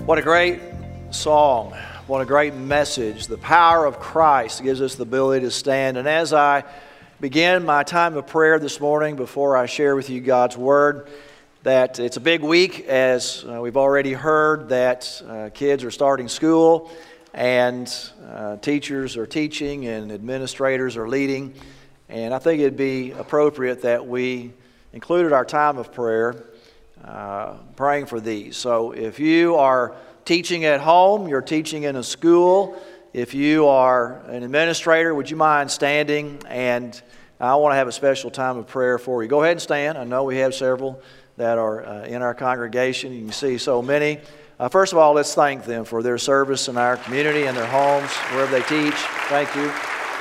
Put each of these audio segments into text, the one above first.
What a great song. What a great message. The power of Christ gives us the ability to stand. And as I begin my time of prayer this morning, before I share with you God's Word, that it's a big week, as we've already heard that kids are starting school and teachers are teaching and administrators are leading. And I think it'd be appropriate that we included our time of prayer praying for these. So if you are teaching at home, you're teaching in a school, if you are an administrator, would you mind standing? And I want to have a special time of prayer for you. Go ahead and stand. I know we have several that are in our congregation. You can see so many. First of all, let's thank them for their service in our community and their homes, wherever they teach. Thank you.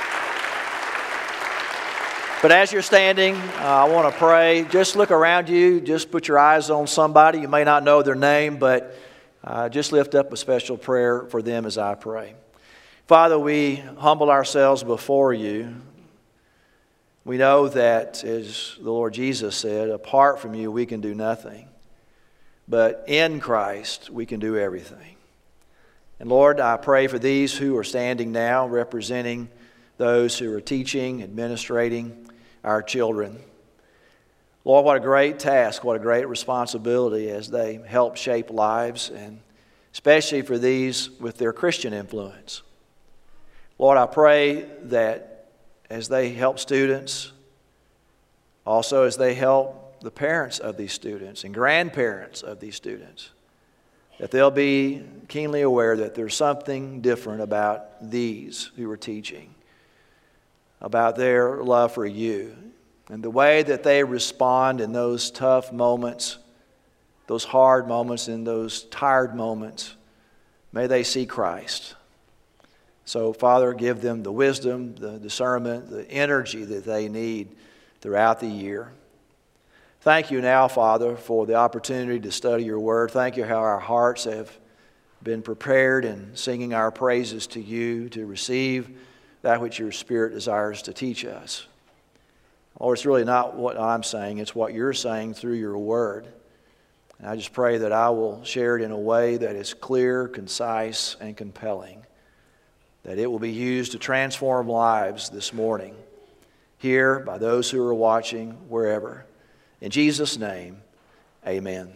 But as you're standing, I want to pray. Just look around you. Just put your eyes on somebody. You may not know their name, but just lift up a special prayer for them as I pray. Father, we humble ourselves before you. We know that, as the Lord Jesus said, apart from you we can do nothing. But in Christ we can do everything. And Lord, I pray for these who are standing now, representing those who are teaching, administrating our children. Lord, what a great task, what a great responsibility as they help shape lives, and especially for these with their Christian influence. Lord, I pray that as they help students, also as they help the parents of these students and grandparents of these students, that they'll be keenly aware that there's something different about these who are teaching, about their love for you, and the way that they respond in those tough moments, those hard moments, in those tired moments. May they see Christ. So, Father, give them the wisdom, the discernment, the energy that they need throughout the year. Thank you now, Father, for the opportunity to study your word. Thank you how our hearts have been prepared in singing our praises to you, to receive that which your Spirit desires to teach us. Lord, it's really not what I'm saying, it's what you're saying through your word. And I just pray that I will share it in a way that is clear, concise, and compelling, that it will be used to transform lives this morning, here, by those who are watching, wherever. In Jesus' name, amen.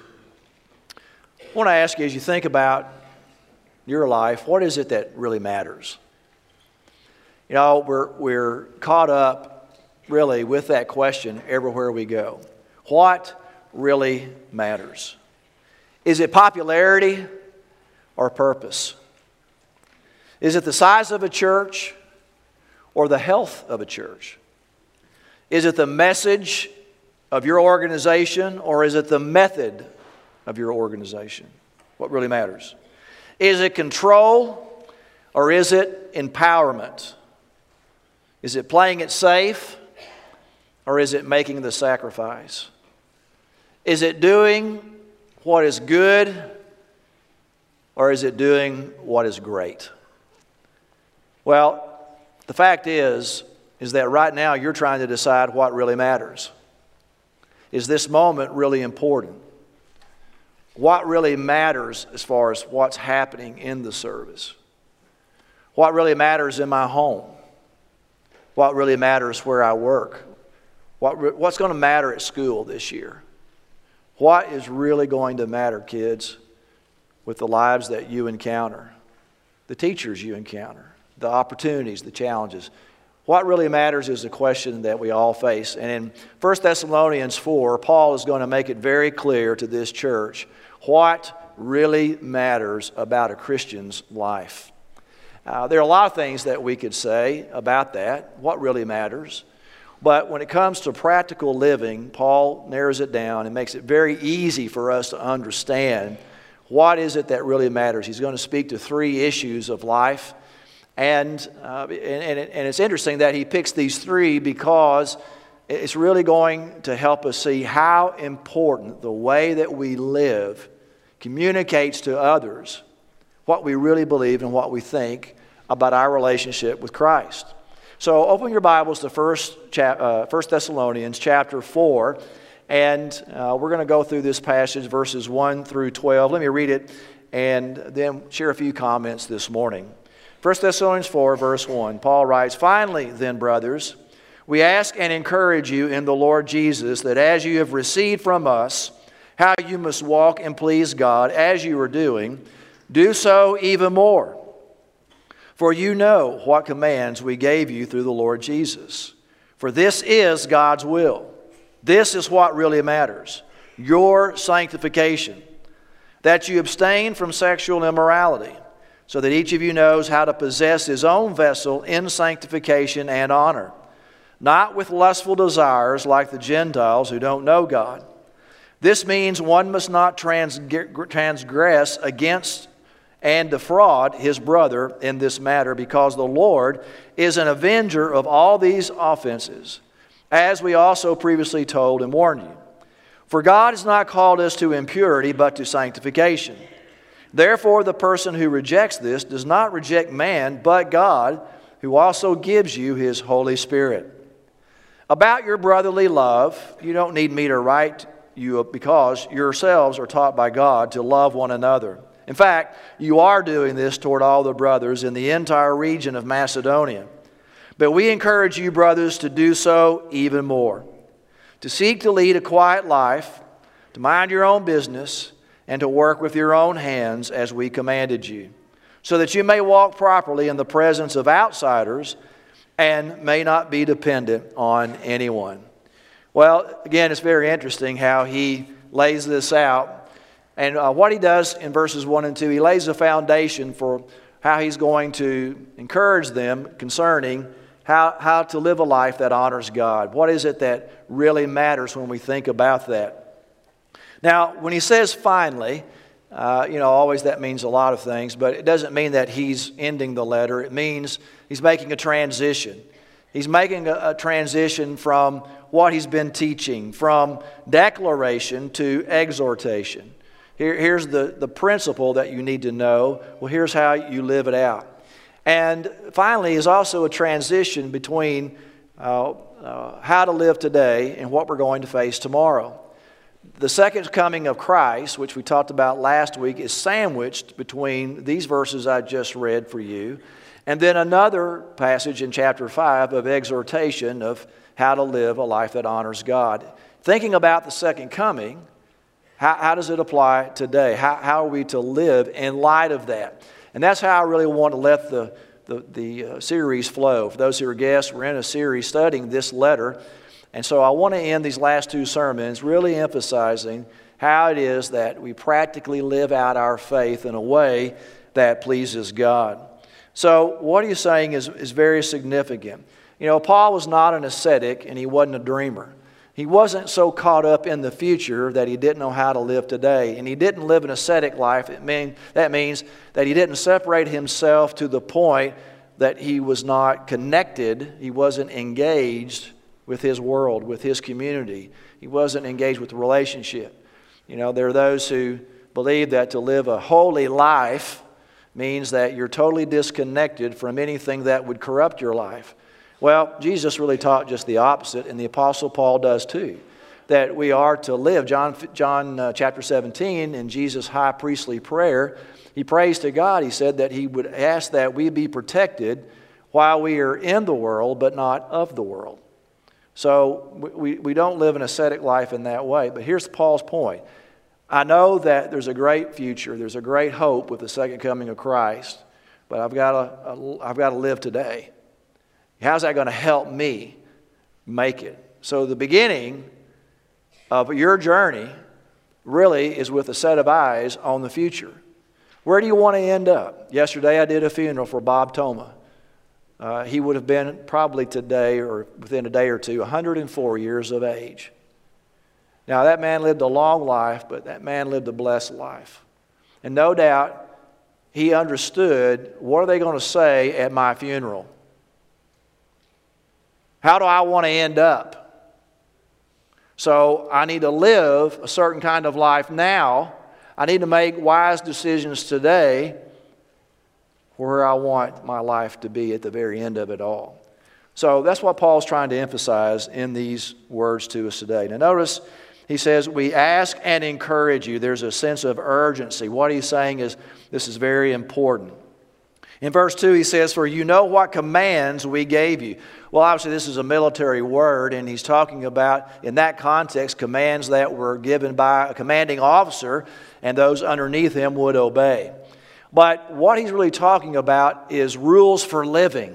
I want to ask you, as you think about your life, what is it that really matters? You know, we're caught up really with that question everywhere we go. What really matters? Is it popularity or purpose? Is it the size of a church or the health of a church? Is it the message of your organization or is it the method of your organization? What really matters? Is it control or is it empowerment? Is it playing it safe or is it making the sacrifice? Is it doing what is good or is it doing what is great? Well, the fact is that right now you're trying to decide what really matters. Is this moment really important? What really matters as far as what's happening in the service? What really matters in my home? What really matters where I work? What's going to matter at school this year? What is really going to matter, kids, with the lives that you encounter, the teachers you encounter, the opportunities, the challenges? What really matters is the question that we all face. And in 1 Thessalonians 4, Paul is going to make it very clear to this church what really matters about a Christian's life. There are a lot of things that we could say about that, what really matters. But when it comes to practical living, Paul narrows it down and makes it very easy for us to understand what is it that really matters. He's going to speak to three issues of life. And it's interesting that he picks these three because it's really going to help us see how important the way that we live communicates to others what we really believe and what we think about our relationship with Christ. So open your Bibles to 1 Thessalonians chapter 4, and we're going to go through this passage, verses 1 through 12. Let me read it and then share a few comments this morning. 1 Thessalonians 4, verse 1, Paul writes, "Finally, then, brothers, we ask and encourage you in the Lord Jesus that as you have received from us how you must walk and please God as you are doing, do so even more. For you know what commands we gave you through the Lord Jesus. For this is God's will." This is what really matters. Your sanctification. That you abstain from sexual immorality, so that each of you knows how to possess his own vessel in sanctification and honor, not with lustful desires like the Gentiles who don't know God. This means one must not transgress against and defraud his brother in this matter, because the Lord is an avenger of all these offenses, as we also previously told and warned you. For God has not called us to impurity, but to sanctification. Therefore, the person who rejects this does not reject man, but God, who also gives you his Holy Spirit. About your brotherly love, you don't need me to write you because yourselves are taught by God to love one another. In fact, you are doing this toward all the brothers in the entire region of Macedonia. But we encourage you, brothers, to do so even more. To seek to lead a quiet life, to mind your own business, and to work with your own hands as we commanded you, so that you may walk properly in the presence of outsiders and may not be dependent on anyone. Well, again, it's very interesting how he lays this out. And what he does in verses 1 and 2, he lays a foundation for how he's going to encourage them concerning how to live a life that honors God. What is it that really matters when we think about that? Now, when he says finally, always that means a lot of things, but it doesn't mean that he's ending the letter. It means he's making a transition. He's making a transition from what he's been teaching, from declaration to exhortation. Here's the principle that you need to know. Well, here's how you live it out. And finally is also a transition between how to live today and what we're going to face tomorrow. The second coming of Christ, which we talked about last week, is sandwiched between these verses I just read for you, and then another passage in chapter 5 of exhortation of how to live a life that honors God. Thinking about the second coming, how does it apply today? How are we to live in light of that? And that's how I really want to let the series flow. For those who are guests, we're in a series studying this letter. And so I want to end these last two sermons really emphasizing how it is that we practically live out our faith in a way that pleases God. So what he's saying is very significant. Paul was not an ascetic and he wasn't a dreamer. He wasn't so caught up in the future that he didn't know how to live today. And he didn't live an ascetic life. That means that he didn't separate himself to the point that he was not connected. He wasn't engaged with his world, with his community. He wasn't engaged with the relationship. There are those who believe that to live a holy life means that you're totally disconnected from anything that would corrupt your life. Well, Jesus really taught just the opposite, and the Apostle Paul does too, that we are to live. John chapter 17, in Jesus' high priestly prayer, he prays to God. He said that he would ask that we be protected while we are in the world, but not of the world. So we don't live an ascetic life in that way. But here's Paul's point. I know that there's a great future, there's a great hope with the second coming of Christ, but I've got to live today. How's that going to help me make it? So the beginning of your journey really is with a set of eyes on the future. Where do you want to end up? Yesterday I did a funeral for Bob Toma. He would have been probably today or within a day or two 104 years of age. Now that man lived a long life, but that man lived a blessed life. And no doubt he understood, what are they going to say at my funeral? How do I want to end up? So I need to live a certain kind of life now. I need to make wise decisions today where I want my life to be at the very end of it all. So that's what Paul's trying to emphasize in these words to us today. Now notice, He says, we ask and encourage you. There's a sense of urgency. What he's saying is this is very important. In verse 2, he says, for you know what commands we gave you. Well, obviously, this is a military word, and he's talking about, in that context, commands that were given by a commanding officer, and those underneath him would obey. But what he's really talking about is rules for living.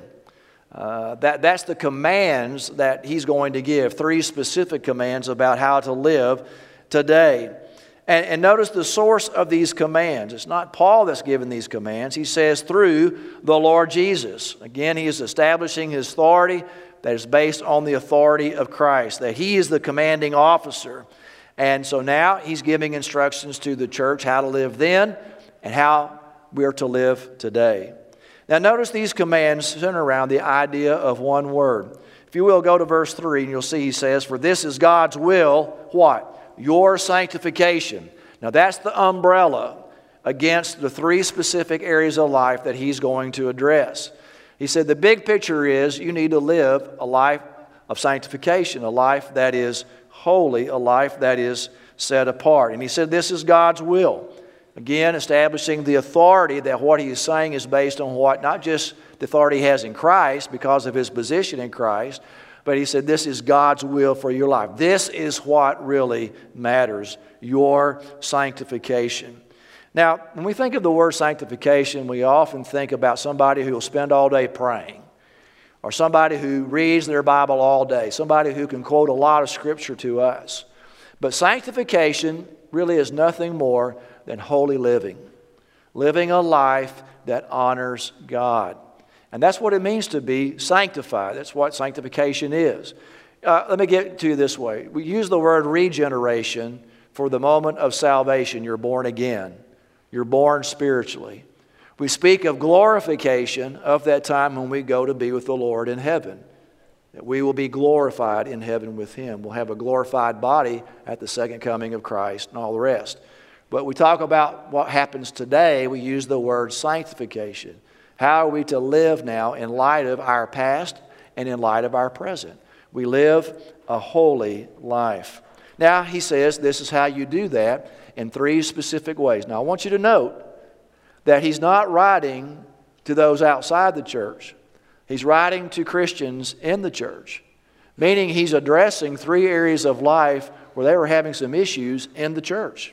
That's the commands that he's going to give, 3 specific commands about how to live today. And notice the source of these commands. It's not Paul that's given these commands. He says through the Lord Jesus. Again, he is establishing his authority that is based on the authority of Christ, that he is the commanding officer. And so now he's giving instructions to the church how to live then and how we are to live today. Now notice these commands center around the idea of one word. If you will, go to verse 3 and you'll see he says, for this is God's will, what? Your sanctification. Now that's the umbrella against the 3 specific areas of life that he's going to address. He said the big picture is you need to live a life of sanctification, a life that is holy, a life that is set apart. And he said this is God's will. Again, establishing the authority that what he is saying is based on what? Not just the authority he has in Christ because of his position in Christ, but he said this is God's will for your life. This is what really matters, your sanctification. Now, when we think of the word sanctification, we often think about somebody who will spend all day praying, or somebody who reads their Bible all day, somebody who can quote a lot of Scripture to us. But sanctification really is nothing more than holy living, living a life that honors God. And that's what it means to be sanctified. That's what sanctification is. Let me get to you this way. We use the word regeneration for the moment of salvation. You're born again. You're born spiritually. We speak of glorification of that time when we go to be with the Lord in heaven. That we will be glorified in heaven with Him. We'll have a glorified body at the second coming of Christ and all the rest. But we talk about what happens today, we use the word sanctification. How are we to live now in light of our past and in light of our present? We live a holy life. Now, he says this is how you do that in 3 specific ways. Now, I want you to note that he's not writing to those outside the church. He's writing to Christians in the church, meaning he's addressing 3 areas of life where they were having some issues in the church.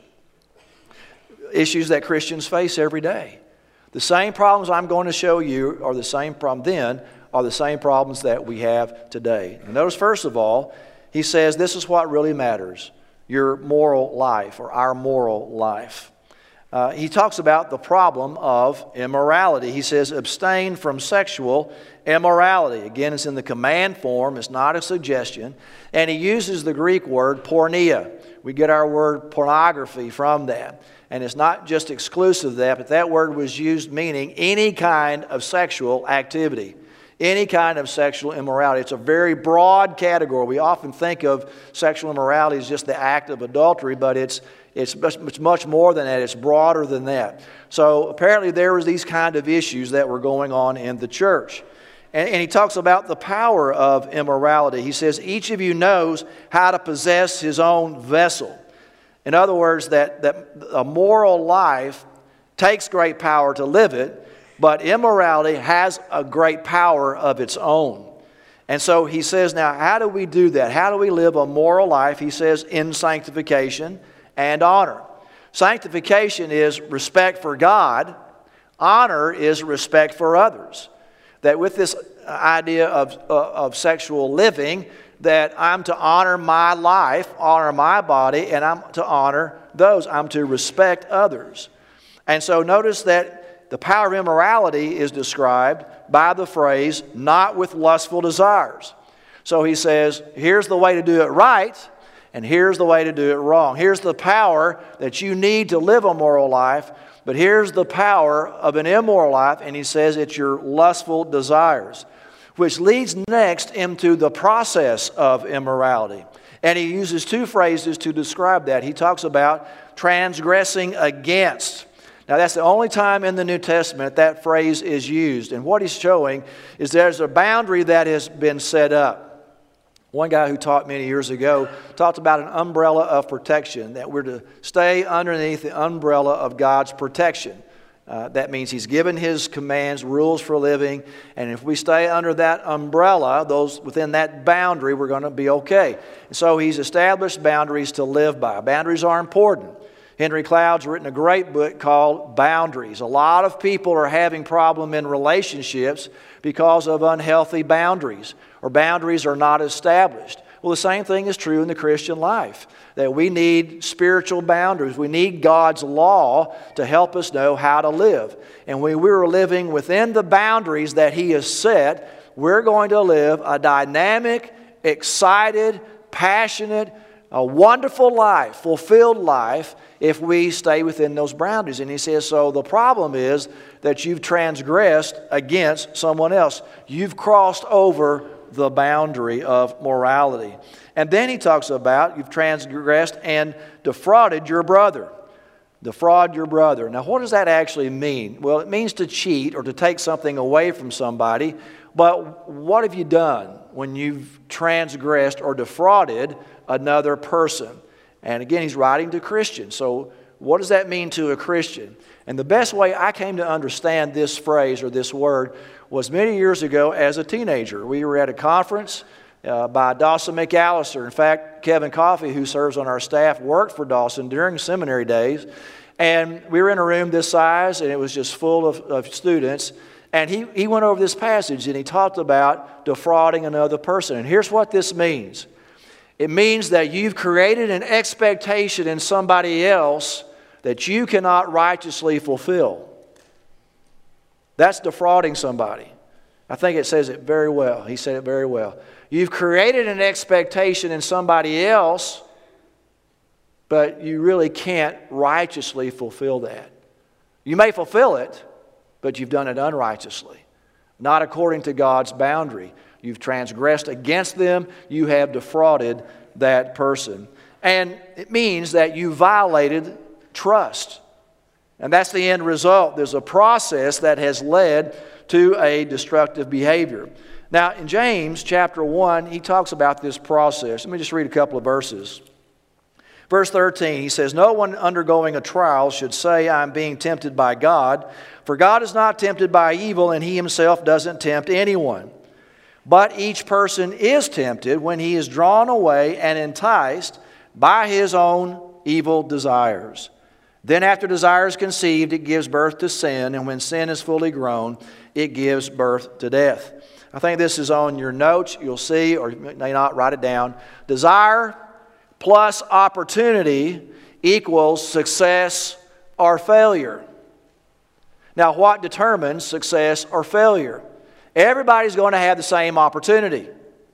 Issues that Christians face every day. The same problems I'm going to show you are the same problem then, are the same problems that we have today. And notice, first of all, he says this is what really matters, your moral life or our moral life. He talks about the problem of immorality. He says abstain from sexual immorality. Again, it's in the command form. It's not a suggestion. And he uses the Greek word porneia. We get our word pornography from that. And it's not just exclusive of that, but that word was used meaning any kind of sexual activity, any kind of sexual immorality. It's a very broad category. We often think of sexual immorality as just the act of adultery, but it's much more than that. It's broader than that. So apparently there was these kind of issues that were going on in the church. And he talks about the power of immorality. He says, each of you knows how to possess his own vessel. In other words, that a moral life takes great power to live it, but immorality has a great power of its own. And so he says, now, how do we do that? How do we live a moral life? He says, in sanctification and honor. Sanctification is respect for God. Honor is respect for others. That with this idea of sexual living, that I'm to honor my life, honor my body, and I'm to honor those. I'm to respect others. And so notice that the power of immorality is described by the phrase, not with lustful desires. So he says, here's the way to do it right, and here's the way to do it wrong. Here's the power that you need to live a moral life, but here's the power of an immoral life, and he says it's your lustful desires. Which leads next into the process of immorality. And he uses 2 phrases to describe that. He talks about transgressing against. Now that's the only time in the New Testament that phrase is used. And what he's showing is there's a boundary that has been set up. One guy who taught many years ago talked about an umbrella of protection, that we're to stay underneath the umbrella of God's protection. That means He's given His commands, rules for living, and if we stay under that umbrella, those within that boundary, we're going to be okay. And so He's established boundaries to live by. Boundaries are important. Henry Cloud's written a great book called Boundaries. A lot of people are having problems in relationships because of unhealthy boundaries, or boundaries are not established. Well, the same thing is true in the Christian life, that we need spiritual boundaries. We need God's law to help us know how to live. And when we're living within the boundaries that He has set, we're going to live a dynamic, excited, passionate, a wonderful life, fulfilled life, if we stay within those boundaries. And he says, so the problem is that you've transgressed against someone else. You've crossed over the boundary of morality. And then he talks about you've transgressed and defrauded your brother. Defraud your brother. Now, what does that actually mean? Well, it means to cheat or to take something away from somebody. But what have you done when you've transgressed or defrauded another person? And again, he's writing to Christians. So what does that mean to a Christian? And the best way I came to understand this phrase or this word was many years ago as a teenager. We were at a conference by Dawson McAllister. In fact, Kevin Coffey, who serves on our staff, worked for Dawson during seminary days. And we were in a room this size, and it was just full of students. And he went over this passage, and he talked about defrauding another person. And here's what this means. It means that you've created an expectation in somebody else that you cannot righteously fulfill. That's defrauding somebody. I think it says it very well. He said it very well. You've created an expectation in somebody else, but you really can't righteously fulfill that. You may fulfill it, but you've done it unrighteously, not according to God's boundary. You've transgressed against them. You have defrauded that person. And it means that you violated trust. And that's the end result. There's a process that has led to a destructive behavior. Now, in James chapter 1, he talks about this process. Let me just read a couple of verses. Verse 13, he says, no one undergoing a trial should say, I'm being tempted by God. For God is not tempted by evil, and He Himself doesn't tempt anyone. But each person is tempted when he is drawn away and enticed by his own evil desires. Then after desire is conceived, it gives birth to sin. And when sin is fully grown, it gives birth to death. I think this is on your notes. You'll see, or you may not, write it down. Desire plus opportunity equals success or failure. Now, what determines success or failure? Everybody's going to have the same opportunity.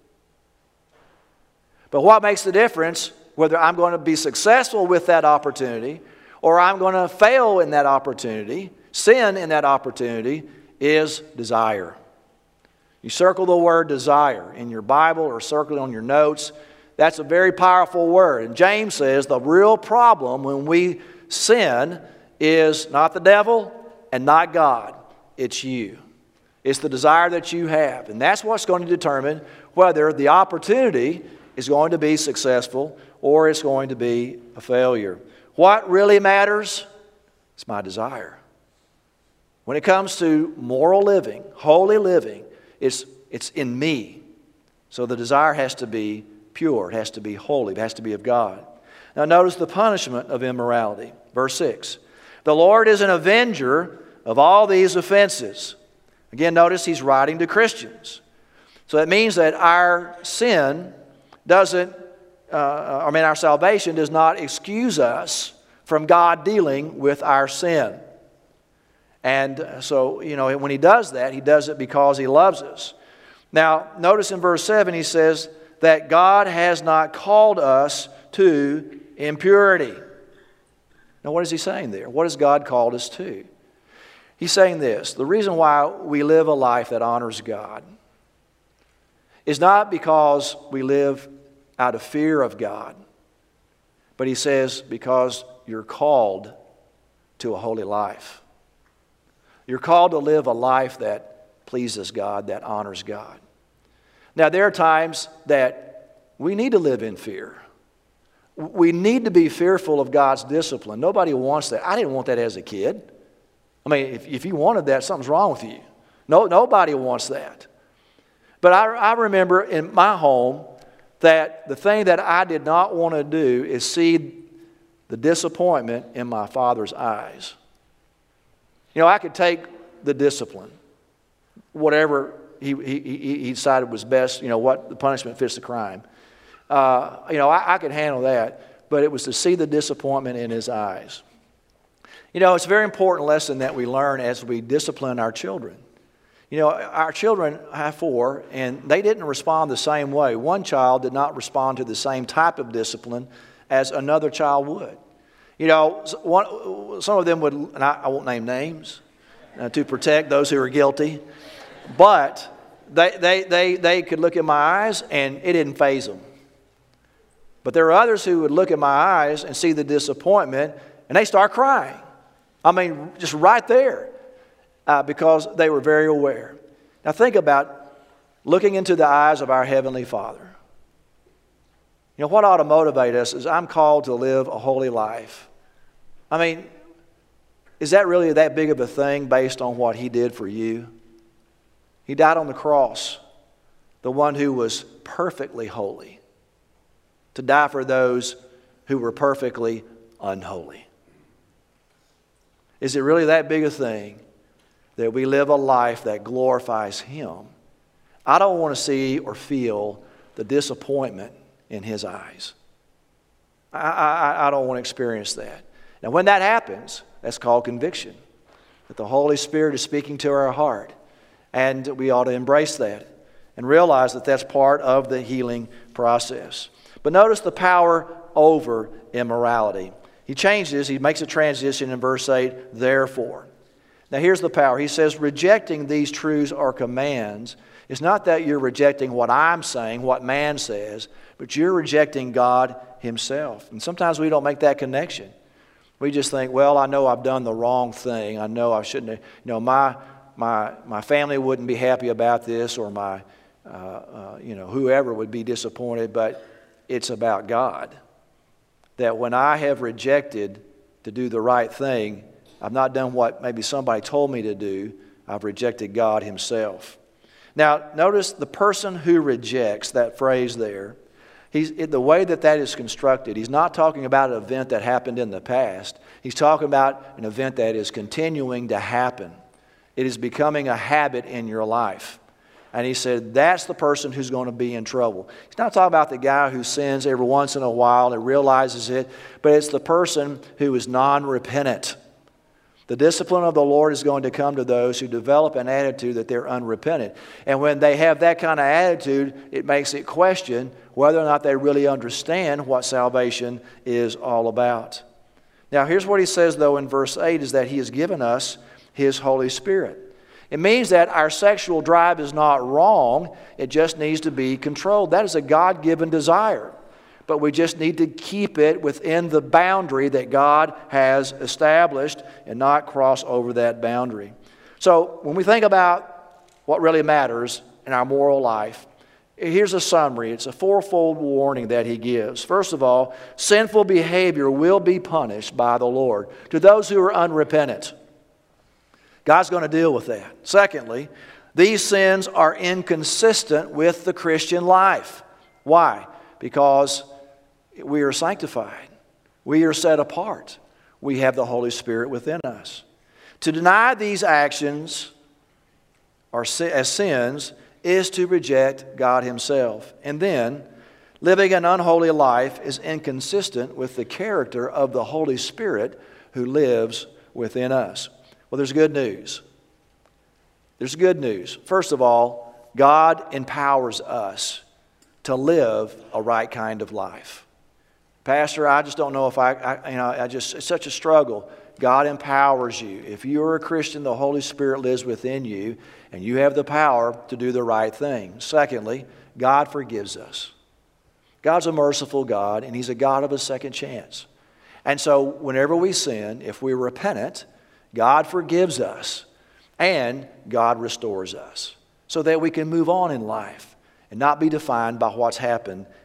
But what makes the difference whether I'm going to be successful with that opportunity or I'm going to fail in that opportunity, sin in that opportunity, is desire. You circle the word desire in your Bible or circle it on your notes. That's a very powerful word. And James says the real problem when we sin is not the devil and not God. It's you. It's the desire that you have. And that's what's going to determine whether the opportunity is going to be successful or it's going to be a failure. What really matters? It's my desire. When it comes to moral living, holy living, it's in me. So the desire has to be pure. It has to be holy. It has to be of God. Now notice the punishment of immorality. Verse 6. The Lord is an avenger of all these offenses. Again, notice he's writing to Christians. So that means that our sin doesn't, our salvation does not excuse us from God dealing with our sin. And so, when he does that, he does it because he loves us. Now, notice in verse 7 he says that God has not called us to impurity. Now, what is he saying there? What has God called us to? He's saying this, the reason why we live a life that honors God is not because we live out of fear of God, but he says because you're called to a holy life. You're called to live a life that pleases God, that honors God. Now, there are times that we need to live in fear. We need to be fearful of God's discipline. Nobody wants that. I didn't want that as a kid. I mean, if you wanted that, something's wrong with you. Nobody wants that. But I remember in my home that the thing that I did not want to do is see the disappointment in my father's eyes. You know, I could take the discipline, whatever he decided was best, what the punishment fits the crime. I could handle that, but it was to see the disappointment in his eyes. It's a very important lesson that we learn as we discipline our children. Our children have 4, and they didn't respond the same way. One child did not respond to the same type of discipline as another child would. Some of them would, and I won't name names to protect those who are guilty, but they could look in my eyes and it didn't faze them. But there are others who would look in my eyes and see the disappointment and they start crying. I mean, just right there. Because they were very aware. Now think about looking into the eyes of our Heavenly Father. What ought to motivate us is I'm called to live a holy life. I mean, is that really that big of a thing based on what He did for you? He died on the cross, the one who was perfectly holy, to die for those who were perfectly unholy. Is it really that big a thing that we live a life that glorifies Him? I don't want to see or feel the disappointment in His eyes. I don't want to experience that. Now, when that happens, that's called conviction. That the Holy Spirit is speaking to our heart. And we ought to embrace that and realize that that's part of the healing process. But notice the power over immorality. He changes, he makes a transition in verse 8, therefore. Now here's the power. He says, rejecting these truths or commands, it's not that you're rejecting what I'm saying, what man says, but you're rejecting God Himself. And sometimes we don't make that connection. We just think, well, I know I've done the wrong thing. I know I shouldn't have, my family wouldn't be happy about this, or my, whoever would be disappointed, but it's about God. That when I have rejected to do the right thing, I've not done what maybe somebody told me to do. I've rejected God Himself. Now, notice the person who rejects, that phrase there, the way that is constructed, he's not talking about an event that happened in the past. He's talking about an event that is continuing to happen. It is becoming a habit in your life. And he said, that's the person who's going to be in trouble. He's not talking about the guy who sins every once in a while and realizes it, but it's the person who is non-repentant. The discipline of the Lord is going to come to those who develop an attitude that they're unrepentant. And when they have that kind of attitude, it makes it question whether or not they really understand what salvation is all about. Now, here's what he says, though, in verse 8, is that He has given us His Holy Spirit. It means that our sexual drive is not wrong. It just needs to be controlled. That is a God-given desire. But we just need to keep it within the boundary that God has established and not cross over that boundary. So when we think about what really matters in our moral life, here's a summary. It's a fourfold warning that He gives. First of all, sinful behavior will be punished by the Lord to those who are unrepentant. God's going to deal with that. Secondly, these sins are inconsistent with the Christian life. Why? Because we are sanctified. We are set apart. We have the Holy Spirit within us. To deny these actions as sins is to reject God Himself. And then, living an unholy life is inconsistent with the character of the Holy Spirit who lives within us. Well, there's good news. There's good news. First of all, God empowers us to live a right kind of life. Pastor, I just don't know if it's such a struggle. God empowers you. If you're a Christian, the Holy Spirit lives within you, and you have the power to do the right thing. Secondly, God forgives us. God's a merciful God, and He's a God of a second chance. And so whenever we sin, if we're repentant, God forgives us, and God restores us so that we can move on in life and not be defined by what's happened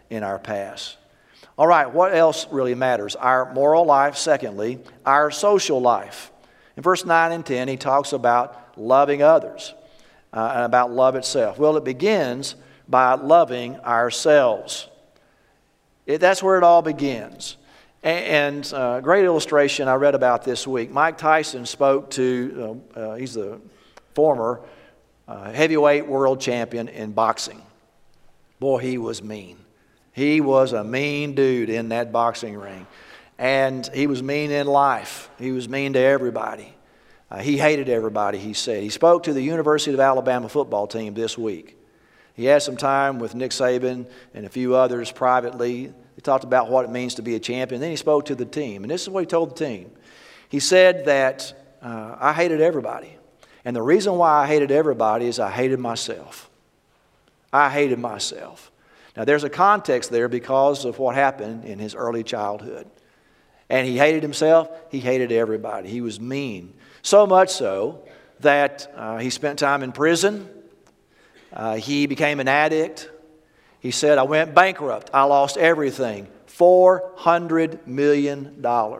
in our past. All right, what else really matters? Our moral life. Secondly, our social life. In verse 9 and 10, he talks about loving others and about love itself. Well, it begins by loving ourselves. That's where it all begins. And a great illustration I read about this week. Mike Tyson spoke to, he's the former heavyweight world champion in boxing. Boy, he was mean. He was a mean dude in that boxing ring. And he was mean in life. He was mean to everybody. He hated everybody, he said. He spoke to the University of Alabama football team this week. He had some time with Nick Saban and a few others privately. He talked about what it means to be a champion. Then he spoke to the team. And this is what he told the team. He said that I hated everybody. And the reason why I hated everybody is I hated myself. I hated myself. Now, there's a context there because of what happened in his early childhood. And he hated himself. He hated everybody. He was mean. So much so that he spent time in prison. He became an addict. He said, I went bankrupt. I lost everything. $400 million.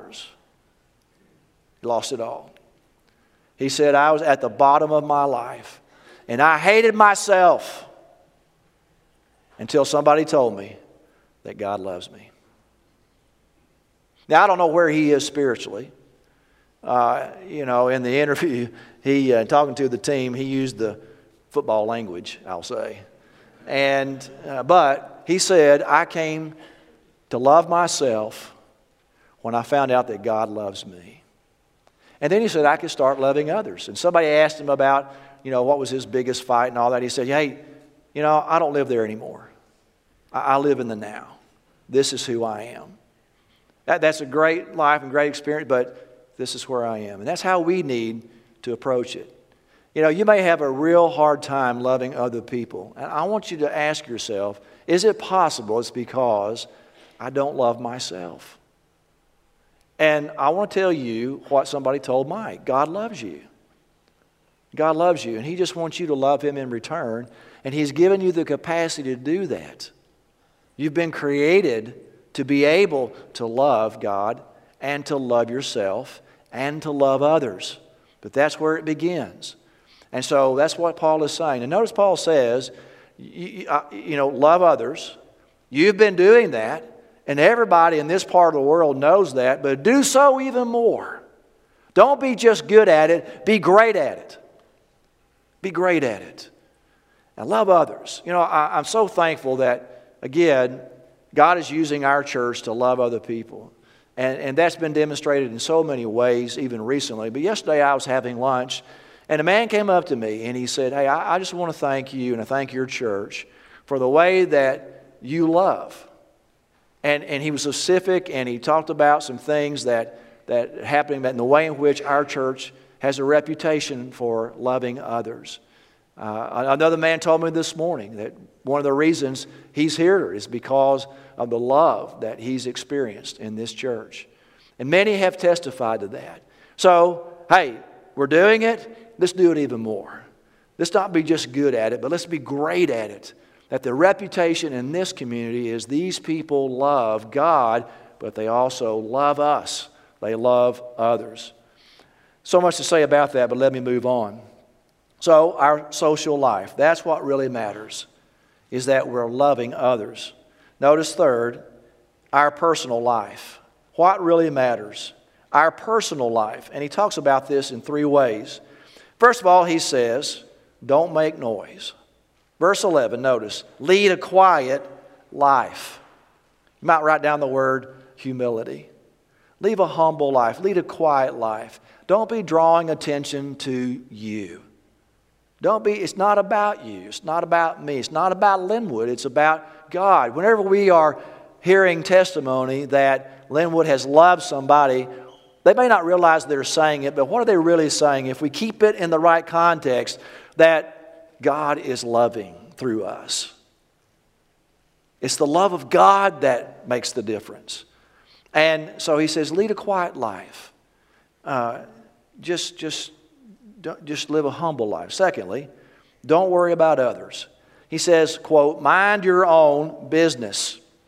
He lost it all. He said, I was at the bottom of my life. And I hated myself. Until somebody told me that God loves me. Now, I don't know where he is spiritually. In the interview, he talking to the team, he used the football language, I'll say. But he said, I came to love myself when I found out that God loves me. And then he said, I could start loving others. And somebody asked him about, what was his biggest fight and all that. He said, hey, I don't live there anymore. I live in the now. This is who I am. That's a great life and great experience, but this is where I am. And that's how we need to approach it. You may have a real hard time loving other people. And I want you to ask yourself, is it possible it's because I don't love myself? And I want to tell you what somebody told Mike. God loves you. God loves you, and He just wants you to love Him in return, and He's given you the capacity to do that. You've been created to be able to love God and to love yourself and to love others. But that's where it begins. And so that's what Paul is saying. And notice Paul says, love others. You've been doing that, and everybody in this part of the world knows that, but do so even more. Don't be just good at it, be great at it. Be great at it. And love others. I'm so thankful that, again, God is using our church to love other people. And that's been demonstrated in so many ways, even recently. But yesterday I was having lunch, and a man came up to me, and he said, hey, I just want to thank you, and I thank your church for the way that you love. And he was specific, and he talked about some things that happening in the way in which our church has a reputation for loving others. Another man told me this morning that one of the reasons he's here is because of the love that he's experienced in this church. And many have testified to that. So, hey, we're doing it. Let's do it even more. Let's not be just good at it, but let's be great at it. That the reputation in this community is these people love God, but they also love us. They love others. So much to say about that, but let me move on. So our social life, that's what really matters, is that we're loving others. Notice third, our personal life. What really matters? Our personal life. And he talks about this in three ways. First of all, he says, don't make noise. Verse 11, notice, lead a quiet life. You might write down the word humility. Live a humble life. Lead a quiet life. Don't be drawing attention to you. It's not about you. It's not about me. It's not about Linwood. It's about God. Whenever we are hearing testimony that Linwood has loved somebody, they may not realize they're saying it, but what are they really saying? If we keep it in the right context, that God is loving through us. It's the love of God that makes the difference. And so he says, lead a quiet life. Just live a humble life. Secondly, don't worry about others. He says, quote, mind your own business.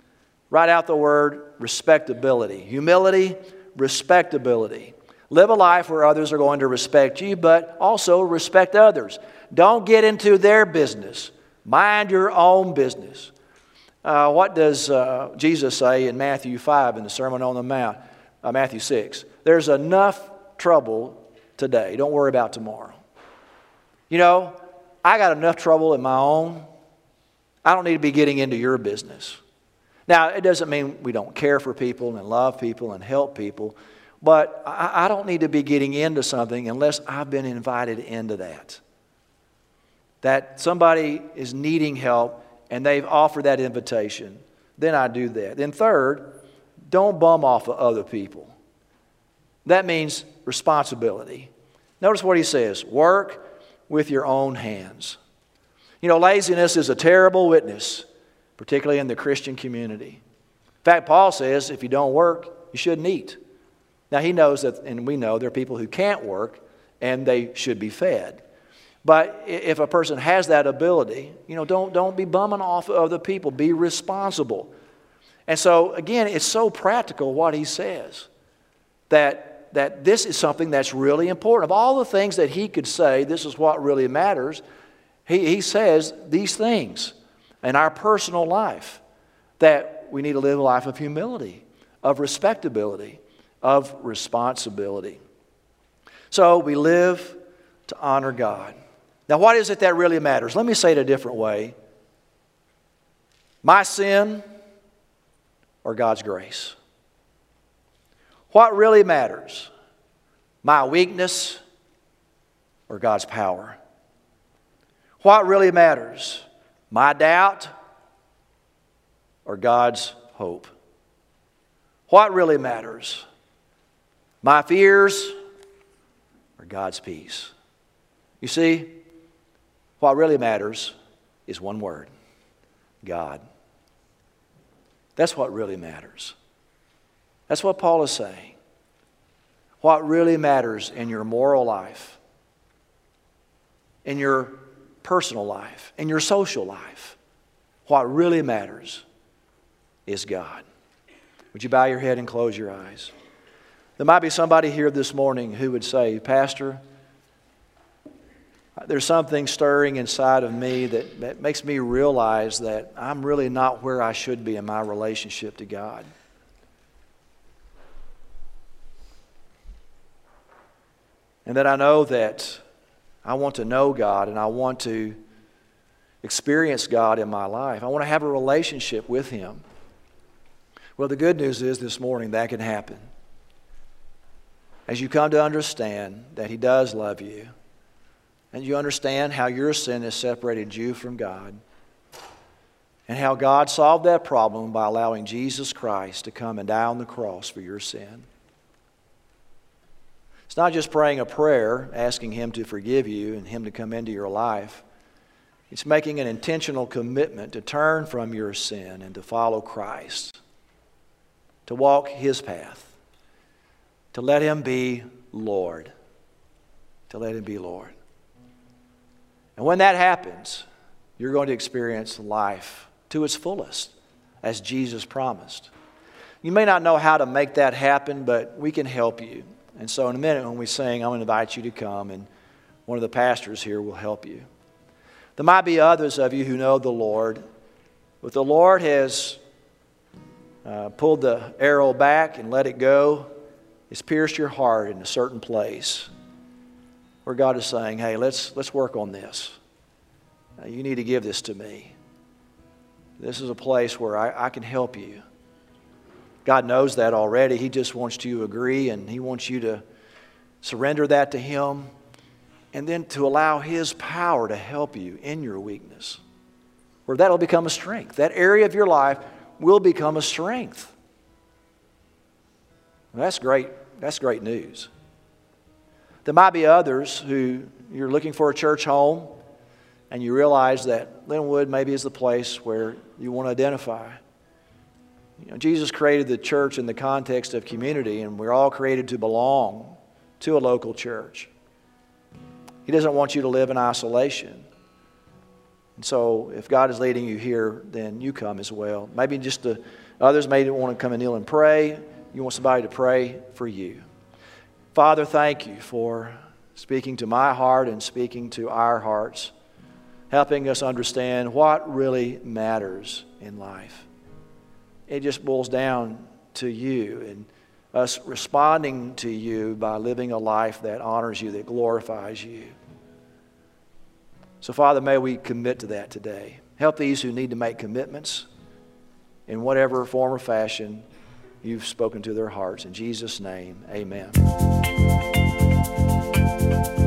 Write out the word respectability. Humility, respectability. Live a life where others are going to respect you, but also respect others. Don't get into their business. Mind your own business. What does Jesus say in Matthew 5 in the Sermon on the Mount? Matthew 6. There's enough trouble today. Don't worry about tomorrow. You know, I got enough trouble in my own. I don't need to be getting into your business. Now, it doesn't mean we don't care for people and love people and help people, but I don't need to be getting into something unless I've been invited into that. That somebody is needing help and they've offered that invitation, then I do that. Then third, don't bum off of other people. That means responsibility. Notice what he says, work with your own hands. You know, laziness is a terrible witness, particularly in the Christian community. In fact, Paul says if you don't work, you shouldn't eat. Now, he knows that, and we know there are people who can't work and they should be fed. But if a person has that ability, you know, don't be bumming off other people. Be responsible. And so, again, it's so practical what he says, that this is something that's really important. Of all the things that he could say, this is what really matters, he says these things in our personal life, that we need to live a life of humility, of respectability, of responsibility. So we live to honor God. Now, what is it that really matters? Let me say it a different way. My sin or God's grace? What really matters? My weakness or God's power? What really matters? My doubt or God's hope? What really matters? My fears or God's peace? You see, what really matters is one word: God. That's what really matters. That's what Paul is saying. What really matters in your moral life, in your personal life, in your social life, what really matters is God. Would you bow your head and close your eyes? There might be somebody here this morning who would say, Pastor, there's something stirring inside of me that makes me realize that I'm really not where I should be in my relationship to God. And that I know that I want to know God and I want to experience God in my life. I want to have a relationship with Him. Well, the good news is this morning that can happen. As you come to understand that He does love you, and you understand how your sin has separated you from God, and how God solved that problem by allowing Jesus Christ to come and die on the cross for your sin. It's not just praying a prayer, asking Him to forgive you and Him to come into your life. It's making an intentional commitment to turn from your sin and to follow Christ, to walk His path, to let Him be Lord, to let Him be Lord. And when that happens, you're going to experience life to its fullest, as Jesus promised. You may not know how to make that happen, but we can help you. And so in a minute when we sing, I'm going to invite you to come, and one of the pastors here will help you. There might be others of you who know the Lord, but the Lord has pulled the arrow back and let it go. It's pierced your heart in a certain place where God is saying, hey, let's work on this. You need to give this to me. This is a place where I can help you. God knows that already. He just wants you to agree, and He wants you to surrender that to Him, and then to allow His power to help you in your weakness, where that will become a strength. That area of your life will become a strength. Well, that's great. That's great news. There might be others who you're looking for a church home, and you realize that Linwood maybe is the place where you want to identify. You know, Jesus created the church in the context of community, and we're all created to belong to a local church. He doesn't want you to live in isolation. And so if God is leading you here, then you come as well. Maybe just Others may want to come and kneel and pray. You want somebody to pray for you. Father, thank you for speaking to my heart and speaking to our hearts, helping us understand what really matters in life. It just boils down to you and us responding to you by living a life that honors you, that glorifies you. So, Father, may we commit to that today. Help these who need to make commitments in whatever form or fashion you've spoken to their hearts. In Jesus' name, amen.